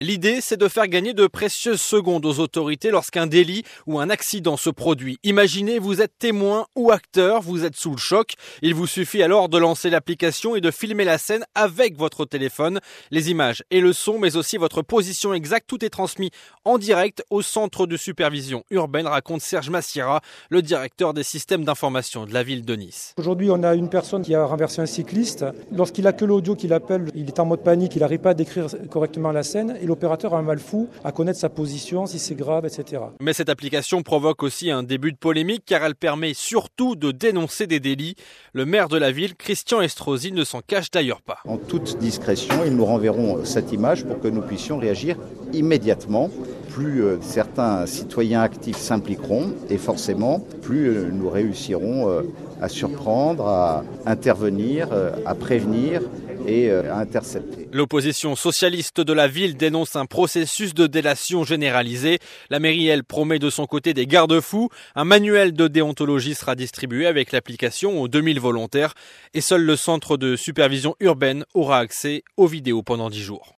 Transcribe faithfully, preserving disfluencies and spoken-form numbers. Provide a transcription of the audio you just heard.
L'idée, c'est de faire gagner de précieuses secondes aux autorités lorsqu'un délit ou un accident se produit. Imaginez, vous êtes témoin ou acteur, vous êtes sous le choc. Il vous suffit alors de lancer l'application et de filmer la scène avec votre téléphone. Les images et le son, mais aussi votre position exacte, tout est transmis en direct au centre de supervision urbaine, raconte Serge Massira, le directeur des systèmes d'information de la ville de Nice. Aujourd'hui, on a une personne qui a renversé un cycliste. Lorsqu'il a que l'audio qu'il appelle, il est en mode panique, il n'arrive pas à décrire correctement la scène et l'opérateur a un mal fou à connaître sa position, si c'est grave, et cetera. Mais cette application provoque aussi un début de polémique car elle permet surtout de dénoncer des délits. Le maire de la ville, Christian Estrosi, ne s'en cache d'ailleurs pas. En toute discrétion, ils nous renverront cette image pour que nous puissions réagir immédiatement. Plus euh, certains citoyens actifs s'impliqueront et forcément, plus euh, nous réussirons euh, à surprendre, à intervenir, euh, à prévenir et euh, à intercepter. L'opposition socialiste de la ville dénonce un processus de délation généralisé. La mairie, elle, promet de son côté des garde-fous. Un manuel de déontologie sera distribué avec l'application aux deux mille volontaires et seul le centre de supervision urbaine aura accès aux vidéos pendant dix jours.